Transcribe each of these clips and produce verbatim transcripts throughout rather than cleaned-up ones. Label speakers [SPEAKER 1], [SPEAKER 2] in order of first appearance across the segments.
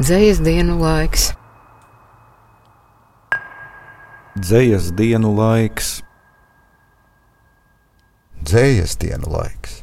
[SPEAKER 1] Dzejas dienu laiks.
[SPEAKER 2] Dzejas dienu laiks.
[SPEAKER 3] Dzejas dienu laiks.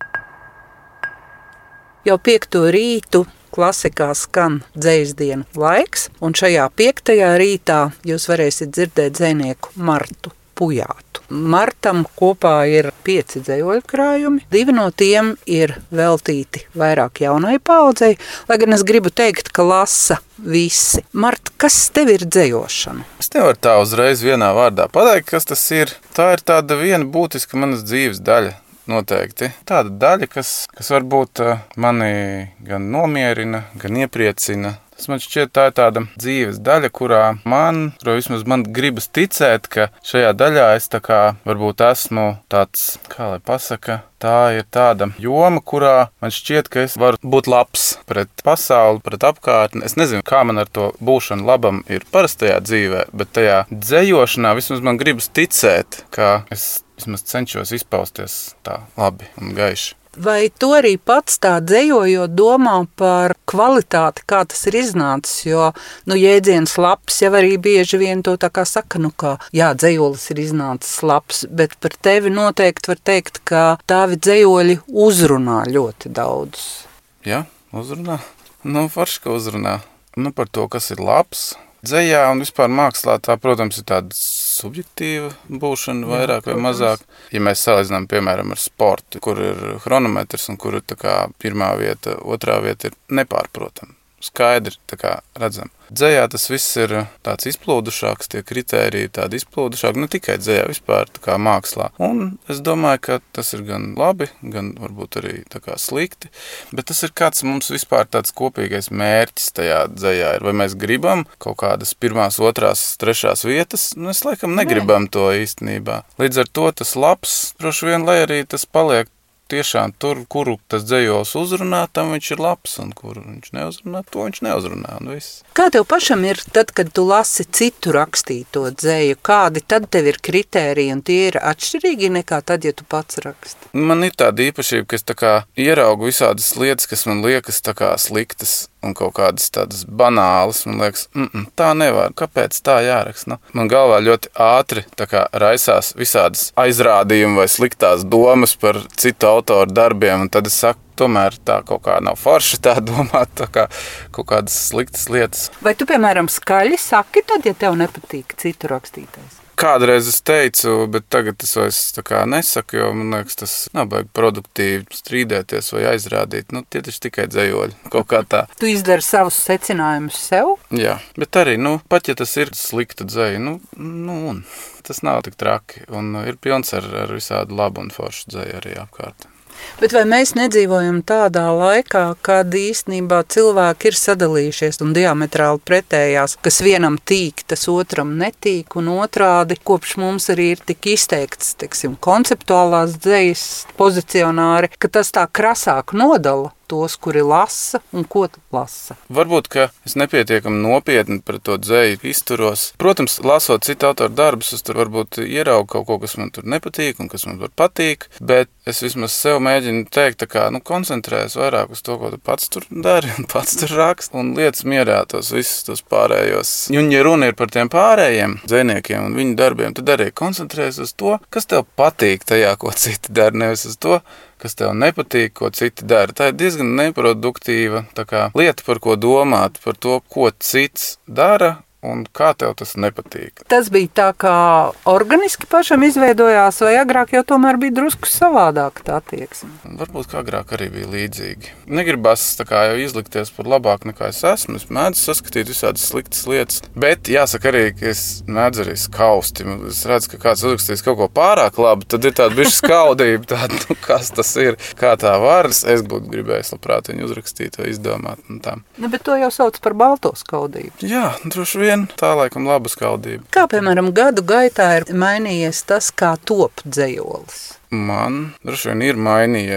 [SPEAKER 4] Jau piekto rītu klasikā skan dzejas dienu laiks, un šajā piektajā rītā jūs varēsiet dzirdēt dzejnieku Martu Pujātu. Martam kopā ir pieci dzejoļu krājumi, divi no tiem ir veltīti vairāk jaunai paaudzei, lai gan es gribu teikt, ka lasa visi. Marta, kas tev ir dzejošana?
[SPEAKER 5] Es nevaru tā uzreiz vienā vārdā pateikt, kas tas ir. Tā ir tāda viena būtiska manas dzīves daļa. Noteikti. Tāda daļa, kas, kas varbūt mani gan nomierina, gan iepriecina. Tas man šķiet, tā ir tāda dzīves daļa, kurā man, vismaz man gribas ticēt, ka šajā daļā es tā kā varbūt esmu tāds, kā lai pasaka, tā ir tāda joma, kurā man šķiet, ka es varu būt labs pret pasauli, pret apkārtni. Es nezinu, kā man ar to būšanu labam ir parastajā dzīvē, bet tajā dzejošanā vismaz man gribas ticēt, ka es vismaz cenšos izpausties tā labi un gaiši.
[SPEAKER 4] Vai tu arī pats tā dzejojot domā par kvalitāti, kā tas ir iznācis, jo, nu, jēdziens labs jau arī bieži vien to tā kā saka, nu, kā, jā, dzejolis ir iznācis labs, bet par tevi noteikti var teikt, ka tavi dzejoļi uzrunā ļoti daudz.
[SPEAKER 5] Jā, uzrunā. Nu, forši, ka uzrunā. Nu, par to, kas ir labs. Dzejā un vispār mākslā tā, protams, ir tāda subjektīva būšana vairāk Jā, vai mazāk. Ja mēs salīdzinām, piemēram, ar sportu, kur ir chronometrs un kur ir tā kā pirmā vieta, otrā vieta ir nepārprotama. Skaidri, tā kā redzam. Dzejā tas viss ir tāds izplūdušāks, tie kritēriji tādi izplūdušāki, ne tikai dzejā, vispār tā kā mākslā. Un es domāju, ka tas ir gan labi, gan varbūt arī tā kā slikti, bet tas ir kāds mums vispār tāds kopīgais mērķis tajā dzejā ir. Vai mēs gribam kaut kādas pirmās, otrās, trešās vietas? Nu, es laikam negribam Nē. To īstenībā. Līdz ar to tas labs, droši vien, lai arī tas paliek tiešām tur, kuru tas dzejols uzrunā, tam viņš ir labs, un kuru viņš neuzrunā, to viņš neuzrunā, un viss.
[SPEAKER 4] Kā tev pašam ir tad, kad tu lasi citu rakstīto dzeju? Kādi tad tev ir kritēriji, un tie ir atšķirīgi nekā tad, ja tu pats raksti?
[SPEAKER 5] Man ir tāda īpašība, ka es tā kā ieraugu visādas lietas, kas man liekas tā kā sliktas, un kaut kādas tādas banālas, man liekas, mm -mm, tā nevar, kāpēc tā jāraksta? Nu, man galvā ļoti ātri tā kā raisās visādas aizrādījumi vai sliktās domas par citu autoru darbiem, un tad es saku, tomēr tā kaut kā nav forši tā domāt, tā kā kaut kādas sliktas lietas.
[SPEAKER 4] Vai tu, piemēram, skaļi saki tad, ja tev nepatīk citu rakstītais?
[SPEAKER 5] Kādreiz es teicu, bet tagad es vairs tā kā nesaku, jo man liekas, tas nav baigi produktīvi strīdēties vai aizrādīt. Nu, tie taču tikai dzejoļi, kaut kā tā.
[SPEAKER 4] Tu izdari savus secinājumus sev?
[SPEAKER 5] Jā, bet arī, nu, pat ja tas ir slikta dzeja, nu, nu, un tas nav tik traki, un ir pilns ar, ar visādu labu un foršu dzeju arī apkārt.
[SPEAKER 4] Bet vai mēs nedzīvojam tādā laikā, kad īstenībā cilvēki ir sadalījušies un diametrāli pretējās, kas vienam tīk, tas otram netīk, un otrādi kopš mums arī ir tik izteikts, teiksim, konceptuālās dzejas pozicionāri, ka tas tā krasāk nodala tos, kuri lasa un ko lasa.
[SPEAKER 5] Varbūt, ka es nepietiekami nopietni par to dzeju izturos. Protams, lasot citu autoru darbus, es tur varbūt ieraugu kaut ko, kas man tur nepatīk un kas man var patīk, bet es vismaz sev mēģinu teikt, tā kā, nu, koncentrējas vairāk uz to, ko tu pats tur dari un pats tur rakst, un lietas mierā tos visus tos pārējos. Un, ja runa ir par tiem pārējiem dzejniekiem un viņu darbiem, tad arī koncentrējas uz to, kas tev patīk tajā, ko citi dara, nevis uz to, kas tev nepatīk, ko citi dara. Tā ir diezgan neproduktīva tā kā lieta, par ko domāt, par to, ko cits dara un kā tev tas nepatīk.
[SPEAKER 4] Tas bija tā, kā organiski pašam izveidojās, vai agrāk jau tomēr bija drusku savādāk tā attieksme?
[SPEAKER 5] Varbūt, ka agrāk arī bija līdzīgi. Negribas tā kā jau izlikties par labāk nekā es esmu. Es mēdzu saskatīt visādas sliktas lietas, bet jāsaka arī, ka es mēdzu arī skausti. Es redzu, ka kāds uzrakstīs kaut ko pārāk labi, tad ir tāda bišķi skaudība, tāda, nu, kas tas ir, kā tā var. Es būtu gribējis labprāt viņu uzrakstīt vai izdomāt. Un tā.
[SPEAKER 4] Nu, bet to jau sauc par balto skaudību.
[SPEAKER 5] Jā, droši vien. Tā laikam laba skaldība.
[SPEAKER 4] Kā, piemēram, gadu gaitā ir mainījies tas, kā top dzejolis?
[SPEAKER 5] Man droši vien ir mainījies.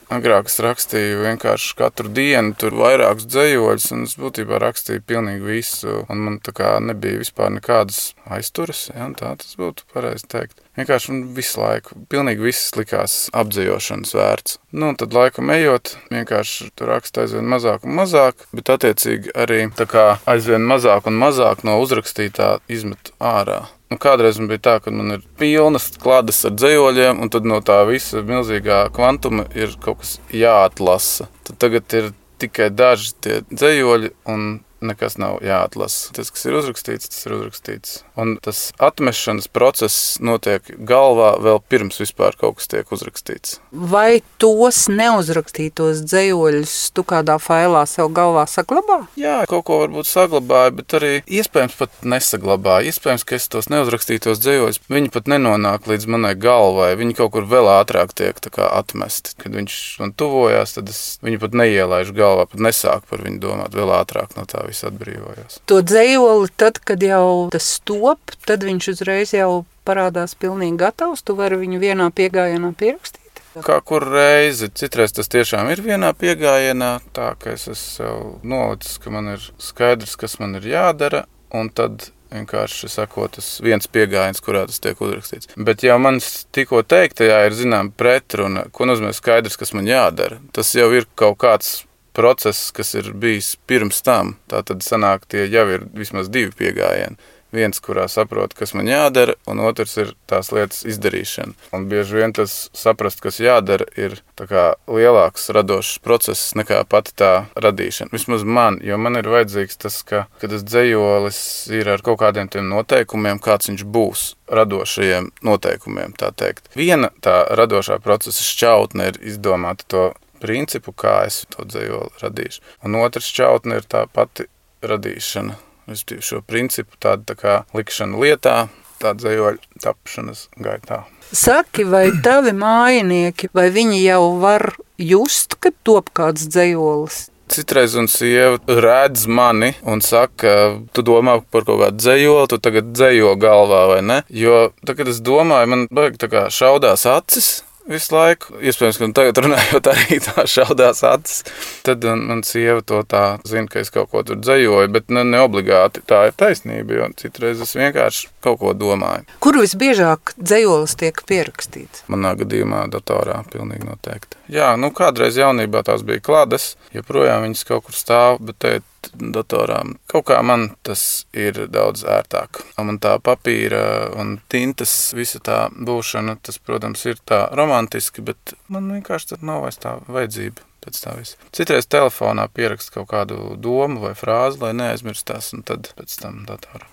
[SPEAKER 5] Agrāk es rakstīju vienkārši katru dienu, tur vairākus dzējoļus, un es būtībā rakstīju pilnīgi visu, un man tā kā nebija vispār nekādas aizturas, ja, tā tas būtu pareizi teikt. Vienkārši un visu laiku, pilnīgi viss likās apdzējošanas vērts. Nu, un tad laikam ejot, vienkārši tur raksta aizvien mazāk un mazāk, bet attiecīgi arī tā kā aizvien mazāk un mazāk no uzrakstītā izmet ārā. Nu, kādreiz man bija tā, ka man ir pilnas klādes ar dzējoļiem, un tad no tā visa milzīgā kvantuma ir kaut kas jāatlasa. Tad tagad ir tikai daži tie dzējoļi, un nekas nav jāatlasa. Tas, kas ir uzrakstīts, tas ir uzrakstīts. Un tas atmešanas process notiek galvā vēl pirms vispār kaut kas tiek uzrakstīts.
[SPEAKER 4] Vai tos neuzrakstītos dzējoļus tu kādā failā sev galvā saglabā?
[SPEAKER 5] Jā, kaut ko varbūt saglabāju, bet arī iespējams pat nesaglabāju. Iespējams, ka es tos neuzrakstītos dzējoļus, viņi pat nenonāk līdz manai galvai. Viņi kaut kur vēl ātrāk tiek tā kā atmesti. Kad viņš man tuvojās, tad es viņu pat neielaižu galvā, pat nesāku par viņu domāt vēl ātrāk no tā viss atbrīvojās.
[SPEAKER 4] To dzējoli tad, kad jau tas top, tad viņš uzreiz jau parādās pilnīgi gatavs, tu vari viņu vienā piegājienā pierakstīt?
[SPEAKER 5] Kā kur reizi, citreiz tas tiešām ir vienā piegājienā, tā ka es esmu sev nolicis, ka man ir skaidrs, kas man ir jādara, un tad vienkārši sakot, tas viens piegājiens, kurā tas tiek uzrakstīts. Bet jau man tikko teiktajā ir zinām pretruna, ko nozīmē skaidrs, kas man jādara. Tas jau ir kaut kāds process, kas ir bijis pirms tam. Tā tad sanāk, tie jau ir vismaz divi piegājieni. Viens, kurā saprot, kas man jādara, un otrs ir tās lietas izdarīšana. Un bieži vien tas saprast, kas jādara, ir tā kā lielāks radošs process nekā pati tā radīšana. Vismaz man, jo man ir vajadzīgs tas, ka, kad tas dzējolis ir ar kaut kādiem tiem noteikumiem, kāds viņš būs radošajiem noteikumiem, tā teikt. Viena tā radošā procesa šķautne ir izdomāt to principu, kā es to dzējoli radīšu. Un otrs šķautne ir tā pati radīšana. Šo principu tādu tā kā likšana lietā, tā dzējoļa tapšanas gaitā.
[SPEAKER 4] Saki, vai tavi mājinieki, vai viņi jau var just, kad top kāds dzējolis?
[SPEAKER 5] Citreiz un sieva redz mani un saka, tu domā par kaut kādu dzējoli, tu tagad dzējo galvā vai ne? Jo, tā, kad es domāju, man baigi tā kā šaudās acis visu laiku. Iespējams, ka tagad runājot arī tā šaudās acis. Tad man sieva to tā zina, ka es kaut ko tur dzējoju, bet ne, ne obligāti tā ir taisnība, jo citreiz es vienkārši kaut ko domāju.
[SPEAKER 4] Kur visbiežāk dzējolis tiek pierakstīts?
[SPEAKER 5] Manā gadījumā datorā pilnīgi noteikti. Jā, nu kādreiz jaunībā tās bija klādes, joprojām viņas kaut kur stāv, bet tagad datorā. Kaut kā man tas ir daudz ērtāk. Un man tā papīra un tintas, visa tā būšana, tas, protams, ir tā romantiski, bet man vienkārši tad nav vairs tā vajadzība pēc tā visa. Citreiz telefonā pierakst kaut kādu domu vai frāzi, lai neaizmirstās, un tad pēc tam datorā.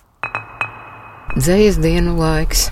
[SPEAKER 1] Dzejas dienu laiks.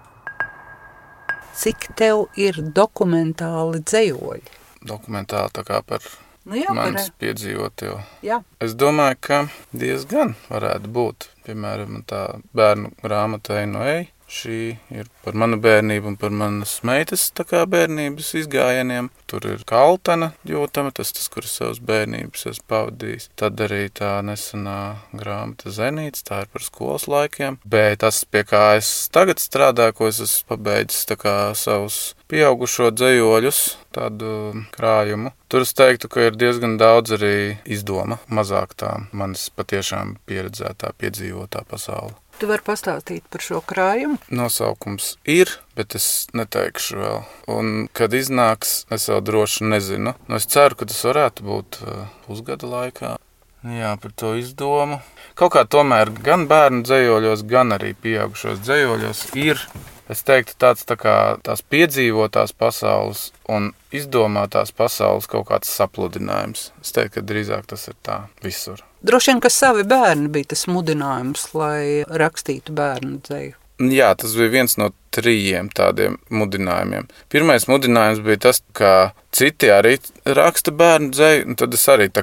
[SPEAKER 4] Cik tev ir dokumentāli dzējoļi?
[SPEAKER 5] Dokumentāli tā kā par
[SPEAKER 4] Nu jā,
[SPEAKER 5] manis piedzīvot, jo
[SPEAKER 4] jā.
[SPEAKER 5] Es domāju, ka diezgan varētu būt. Piemēram, tā bērnu grāmata Ej no ej. Šī ir par manu bērnību un par manas meitas tā kā bērnības izgājieniem. Tur ir kaltena jūtama, tas tas, kuras savas bērnības esmu pavadījis. Tad arī tā nesenā grāmata Zenīts, tā ir par skolas laikiem. Bet tas, pie kā es tagad strādāju, ko es esmu pabeidzis tā kā savus pieaugušo dzējoļus, tādu krājumu. Tur es teiktu, ka ir diezgan daudz arī izdoma, mazāk tā manas patiešām pieredzētā, piedzīvotā pasaule.
[SPEAKER 4] Tu vari pastāstīt par šo krājumu?
[SPEAKER 5] Nosaukums ir, bet es neteikšu vēl. Un, kad iznāks, es vēl droši nezinu. Nu, es ceru, ka tas varētu būt uh, pusgada laikā. Jā, par to izdomu. Kaut kā tomēr gan bērnu dzējoļos, gan arī pieaugušos dzējoļos ir, es teiktu, tāds tā kā tās piedzīvotās pasaules un izdomātās pasaules kaut kāds sapludinājums. Es teiktu, ka drīzāk tas ir tā visur.
[SPEAKER 4] Droši vien, ka savi bērni bija tas mudinājums, lai rakstītu bērnu dzeju.
[SPEAKER 5] Jā, tas bija viens no trījiem tādiem mudinājumiem. Pirmais mudinājums bija tas, ka citi arī raksta bērnu dzeju, un tad es arī tā kā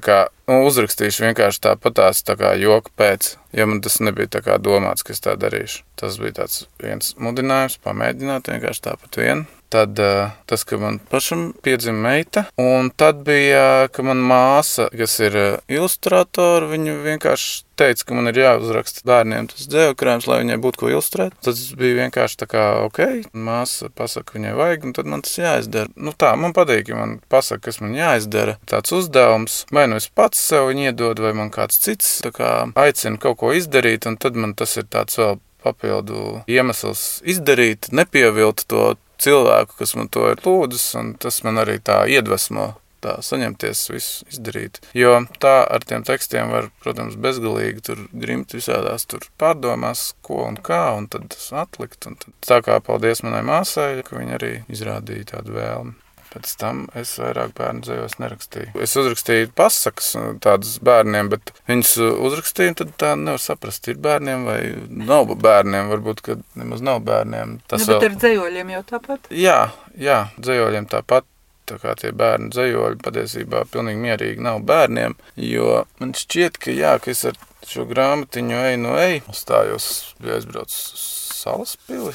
[SPEAKER 5] un uzrakstīšu vienkārši tāpatās tā kā joka pēc, jo man tas nebija tā kā domāts, ka es tā darīšu. Tas bija tāds viens mudinājums, pamēģināt vienkārši tāpat vien. Tad tas, ka man pašam piedzima meita, un tad bija, ka man māsa, kas ir ilustrātora, viņa vienkārši teica, ka man ir jāuzraksta bērniem tas dzējoļkrājums, lai viņai būtu ko ilustrēt. Tad bija vienkārši tā kā, ok, māsa pasaka, viņai vajag, un tad man tas jāizdara. Nu tā, man patīk, ja man pasaka, kas man jāizdara. Tāds uzdevums, vai nu es pats sev viņu iedodu, vai man kāds cits tā kā aicina kaut ko izdarīt, un tad man tas ir tāds vēl papildu iemesls izdarīt, nepievilt to cilvēku, kas man to ir lūdzis, un tas man arī tā iedvesmo, tā saņemties visu izdarīt. Jo tā ar tiem tekstiem var, protams, bezgalīgi tur grimt visādās tur pārdomās, ko un kā, un tad atlikt. Un tad tā kā paldies manai māsai, ka viņa arī izrādīja tādu vēlmi. Pēc tam es vairāk bērnu dzējos nerakstīju. Es uzrakstīju pasakas tādas bērniem, bet viņus uzrakstīju, tad tā nevar saprast, ir bērniem vai nav bērniem. Varbūt, ka nemaz nav bērniem. Tas
[SPEAKER 4] nu, bet
[SPEAKER 5] vēl...
[SPEAKER 4] ar dzējoļiem jau tāpat?
[SPEAKER 5] Jā, jā, dzējoļiem tāpat. Tā kā tie bērnu dzējoļi patiesībā pilnīgi mierīgi nav bērniem, jo man šķiet, ka jā, ka es ar šo grāmatiņu eju no eju, stājos, bija aizbraucis uz Salaspili,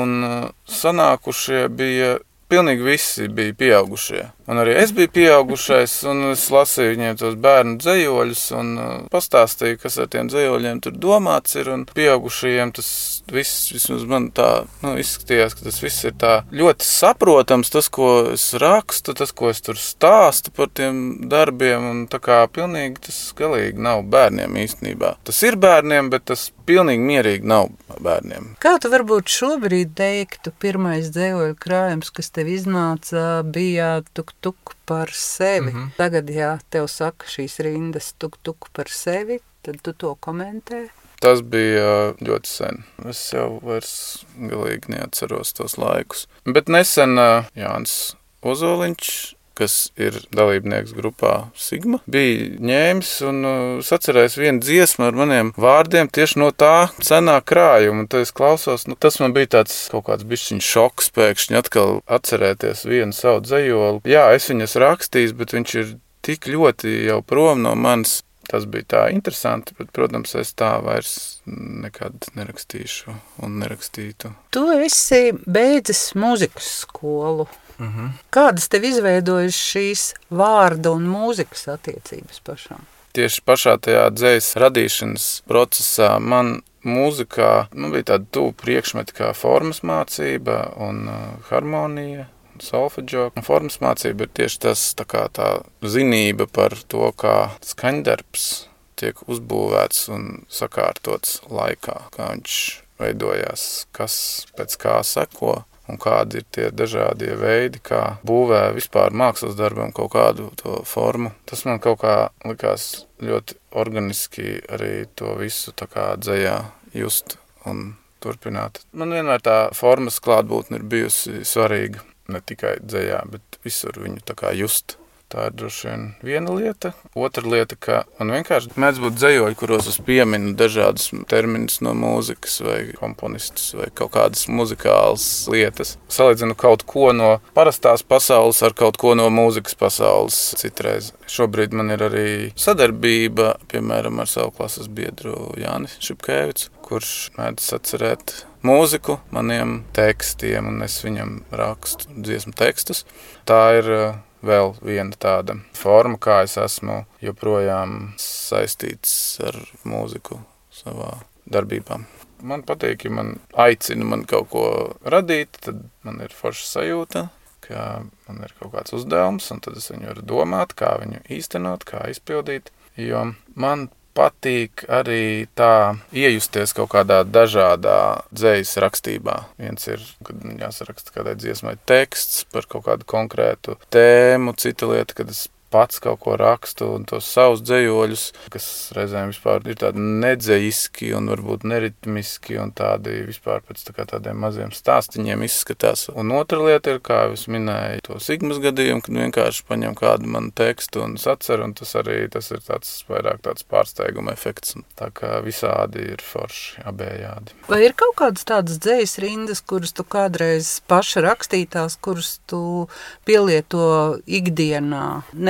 [SPEAKER 5] un sanākušie bija... Pilnīgi visi bija pieaugušie. Un arī es biju pieaugušais, un es lasīju viņiem tos bērnu dzējoļus un pastāstīju, kas ar tiem dzējoļiem tur domāts ir. Un pieaugušajiem tas viss, vismaz man tā nu, izskatījās, ka tas viss ir tā ļoti saprotams, tas, ko es rakstu, tas, ko es tur stāstu par tiem darbiem. Un tā kā pilnīgi tas galīgi nav bērniem īstenībā. Tas ir bērniem, bet tas pilnīgi mierīgi nav bērniem.
[SPEAKER 4] Kā tu varbūt šobrīd teiktu, pirmais dzējoļu krājums, kas tev iznāca, bija tuk tuk par sevi. Mm-hmm. Tagad, ja tev saka šīs rindas tuk tuk par sevi, tad tu to komentē?
[SPEAKER 5] Tas bija ļoti sen. Es jau vairs galīgi neatceros tos laikus. Bet nesen Jānis Ozoliņš, kas ir dalībnieks grupā Sigma, bija ņēmis un uh, sacerējis vienu dziesmu ar maniem vārdiem tieši no tā senā krājuma. Un tad es klausos, nu, tas man bija tāds kaut kāds bišķiņ šoks pēkšņi atkal atcerēties vienu savu dzejoli. Jā, es viņas rakstījis, bet viņš ir tik ļoti jau prom no manis. Tas bija tā interesanti, bet, protams, es tā vairs nekad nerakstīšu un nerakstītu.
[SPEAKER 4] Tu esi beidzis mūzikas skolu.
[SPEAKER 5] Mhm.
[SPEAKER 4] Kādas tev izveidojas šīs vārda un mūzikas attiecības pašām?
[SPEAKER 5] Tieši pašā tajā dzejas radīšanas procesā man mūzikā man bija tāda tuvu priekšmeti kā formas mācība un uh, harmonija, solfeģo. Formas mācība ir tieši tas tā kā tā zinība par to, kā skaņdarbs tiek uzbūvēts un sakārtots laikā, kā viņš veidojās, kas pēc kā seko. Un kādi ir tie dažādie veidi, kā būvē vispār mākslas darbam kaut kādu to formu. Tas man kaut kā likās ļoti organiski arī to visu tā kā dzejā just un turpināt. Man vienmēr tā formas klātbūtne ir bijusi svarīga, ne tikai dzejā, bet visur viņu tā kā just. Tā ir droši vien viena lieta. Otra lieta, ka man vienkārši mēdz būt dzejoļi, kuros es pieminu dažādas terminus no mūzikas vai komponistus vai kaut kādas muzikālas lietas. Salīdzinu kaut ko no parastās pasaules ar kaut ko no mūzikas pasaules citreiz. Šobrīd man ir arī sadarbība, piemēram, ar savu klases biedru Jāni Šipkēvicu, kurš mēdz atcerēt mūziku maniem tekstiem, un es viņam rakstu dziesmu tekstus. Tā ir vēl viena tāda forma, kā es esmu joprojām saistīts ar mūziku savā darbībā. Man patīk, ja man aicina man kaut ko radīt, tad man ir forša sajūta, ka man ir kaut kāds uzdevums, un tad es viņu varu domāt, kā viņu īstenot, kā izpildīt, jo man patīk arī tā iejusties kaut kādā dažādā dzejas rakstībā. Viens ir, kad jāsaraksta kādai dziesmai teksts par kaut kādu konkrētu tēmu, cita lieta, kad es pats kaut ko rakstu un tos savus dzejoļus, kas reizēm vispār ir tādi nedzejiski un varbūt neritmiski un tādi vispār pēc tā kā tādiem maziem stāstiņiem izskatās. Un otra lieta ir, kā es minēju, to Sigmas gadījumu, kad vienkārši paņem kādu manu tekstu un saceru, un tas arī tas ir tāds vairāk tāds pārsteiguma efekts. Tā kā visādi ir forši, abējādi.
[SPEAKER 4] Vai ir kaut kādas tādas dzejas rindas, kuras tu kādreiz paša rakstītās, kuras tu pielieto ikdienā? Ne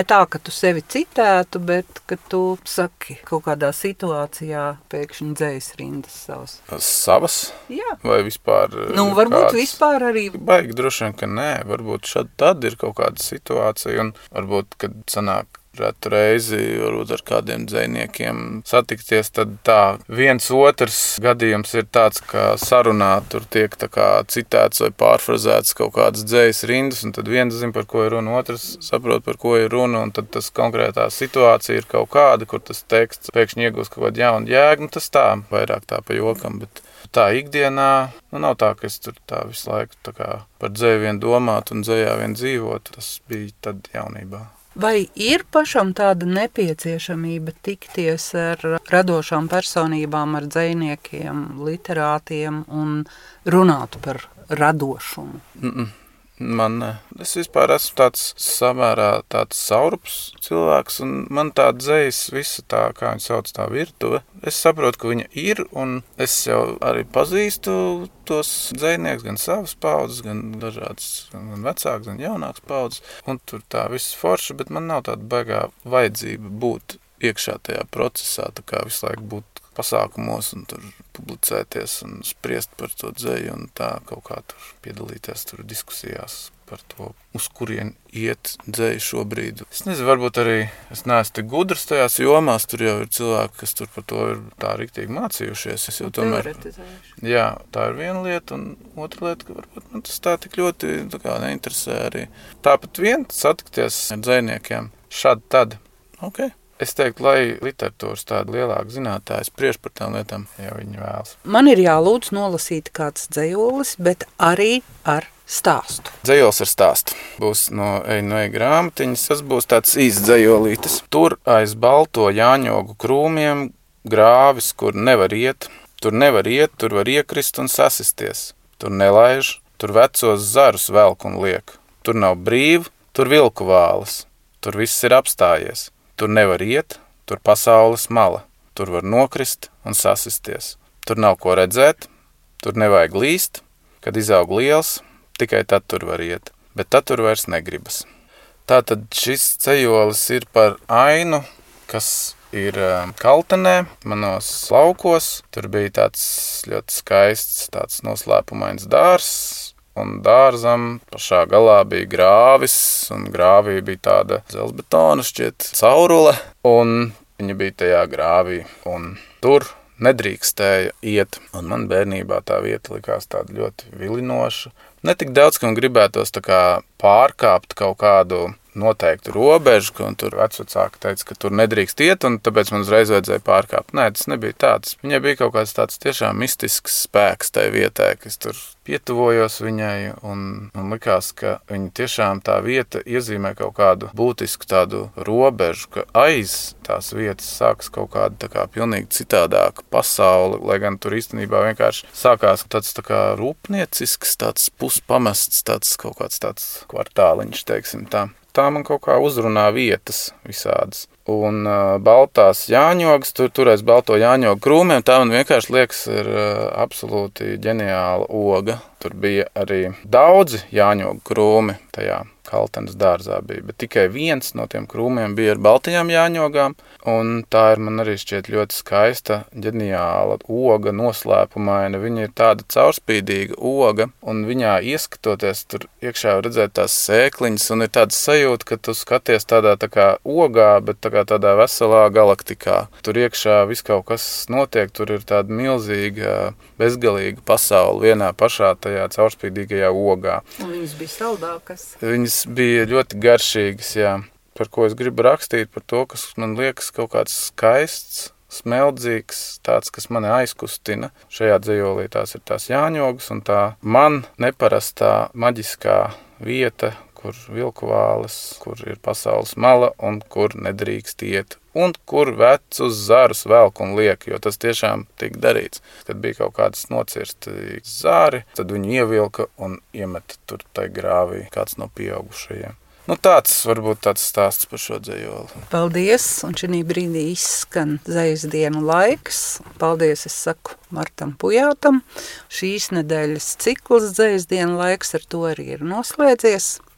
[SPEAKER 4] tā, ka tu sevi citētu, bet ka tu saki kaut kādā situācijā pēkšņi dzējas rindas savas.
[SPEAKER 5] Savas?
[SPEAKER 4] Jā.
[SPEAKER 5] Vai vispār?
[SPEAKER 4] Nu, varbūt
[SPEAKER 5] kāds...
[SPEAKER 4] vispār arī.
[SPEAKER 5] Baigi droši vien, ka nē. Varbūt šad tad ir kaut kāda situācija un varbūt, kad sanāk retu reizi, varbūt ar kādiem dzejniekiem satikties, tad tā viens otrs gadījums ir tāds, ka sarunā tur tiek tā kā citēts vai pārfrazēts kaut kādas dzējas rindas, un tad viens zina, par ko ir runa, otrs saprot, par ko ir runa, un tad tas konkrētā situācija ir kaut kāda, kur tas teksts pēkšņi iegūst kaut kādu jaunu jēgu, nu tas tā, vairāk tā pa jokam, bet tā ikdienā, nu nav tā, ka es tur tā visu laiku tā kā par dzēju vien domāt un dzējā vien dzīvot, tas bija tad jaunībā.
[SPEAKER 4] Vai ir pašam tāda nepieciešamība tikties ar radošām personībām, ar dzejniekiem, literātiem un runāt par radošumu?
[SPEAKER 5] Mm-mm. Man ne. Es vispār esmu tāds samērā tāds saurups cilvēks, un man tā dzejas visa tā, kā viņi sauc, tā virtuve. Es saprotu, ka viņa ir, un es jau arī pazīstu tos dzejnieks, gan savas paudzes, gan dažādas, gan vecāks, gan jaunāks paudzes, un tur tā viss forši, bet man nav tāda baigā vajadzība būt iekšā tajā procesā, tā kā visu laiku būt pasākumos un tur publicēties un spriest par to dzeju un tā kaut kā tur piedalīties tur diskusijās par to, uz kurien iet dzeju šobrīd. Es nezinu, varbūt arī es neesmu tik gudrs tajās jomās, tur jau ir cilvēki, kas tur par to ir tā riktīgi mācījušies. Es jau tomēr, jā, tā ir viena lieta, un otra lieta, ka varbūt man tas tā tik ļoti tā kā neinteresē arī. Tāpat vien satikties ar dzejniekiem šādi tad, ok. Es teiktu, lai literatūras tāda lielāka zinātāja spriež par tām lietām, ja viņi vēlas.
[SPEAKER 4] Man ir jālūdz nolasīt kāds dzejolis, bet arī ar stāstu.
[SPEAKER 5] Dzejols ar stāstu. Būs no Ej no Ej grāmatiņas, tas būs tāds īsts dzejolītis. Tur aiz balto jāņogu krūmiem grāvis, kur nevar iet. Tur nevar iet, tur var iekrist un sasisties. Tur nelaiž, tur vecos zarus velk un liek. Tur nav brīvu, tur vilku vālas. Tur viss ir apstājies. Tur nevar iet, tur pasaules mala. Tur var nokrist un sasisties. Tur nav ko redzēt, tur nevajag līst. Kad izaug liels, tikai tad tur var iet. Bet tad tur vairs negribas. Tātad šis cejolis ir par ainu, kas ir Kaltenē, manos laukos. Tur bija tāds ļoti skaists, tāds noslēpumains dārzs. Un dārzam pašā galā bija grāvis, un grāvī bija tāda dzelzbetona šķiet caurule, un viņa bija tajā grāvī, un tur nedrīkstēja iet. Un man bērnībā tā vieta likās tāda ļoti vilinoša. Ne tik daudz, ka man gribētos tā kā pārkāpt kaut kādu noteiktu robežu, un tur vecvecāki teica, ka tur nedrīkst iet, un tāpēc man uzreiz vajadzēja pārkāpt. Nē, tas nebija tāds. Viņai bija kaut kāds tāds tiešām mistisks spēks tai vietai, kas tur pietuvojos viņai, un, un likās, ka viņa tiešām tā vieta iezīmē kaut kādu būtisku tādu robežu, ka aiz tās vietas sākas kaut kāda tā kā pilnīgi citādāka pasaule, lai gan tur īstenībā vienkārši sākās tāds tā kā rūpniecisks, tāds puspamests, tāds kaut kāds tāds kvartāliņš, teiksim tā. Tā man kaut kā uzrunā vietas visādas. Un uh, baltās jāņogas, tur turēs balto jāņogu krūmiem, tā man vienkārši liekas ir uh, absolūti ģeniāla oga. Tur bija arī daudzi jāņogu krūmi tajā Kaltenes dārzā bija, bet tikai viens no tiem krūmiem bija ar baltajām jāņogām, un tā ir man arī šķiet ļoti skaista, ģeniāla oga, noslēpumaina. Viņa ir tāda caurspīdīga oga, un viņā ieskatoties tur iekšā redzēt tās sēkliņas, un ir tāda sajūta, ka tu skaties tādā tā kā ogā, bet tā kā tādā veselā galaktikā. Tur iekšā viss kaut kas notiek, tur ir tāda milzīga, bezgalīga pasaule vienā pašā tajā caurspīdīgajā ogā.
[SPEAKER 4] Un viņas bija saldākas.
[SPEAKER 5] Viņas bija ļoti garšīgas, jā. Par ko es gribu rakstīt, par to, kas man liekas kaut kāds skaists, smeldzīgs, tāds, kas mani aizkustina. Šajā dzejolī tās ir tās jāņogas, un tā man neparastā maģiskā vieta, kur vilku vāles, kur ir pasaules mala un kur nedrīkst iet. Un kur vecus zarus velk un liek, jo tas tiešām tika darīts. Kad bija kaut kādas nocirsti zāri, tad viņi ievilka un iemeta tur tai grāvī kāds no pieaugušajiem. Nu tāds varbūt tāds stāsts par šo dzejoli.
[SPEAKER 4] Paldies, un šī brīdī izskan dzejas dienu laiks. Paldies, es saku Martam Pujātam. Šīs nedēļas cikls dzejas dienu laiks ar to arī ir noslēdzies.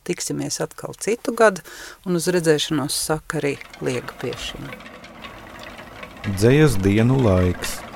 [SPEAKER 4] tiksimies atkal citu gadu, un uz redzēšanos saka arī Liega Piešina.
[SPEAKER 2] Dzejas dienu laiks.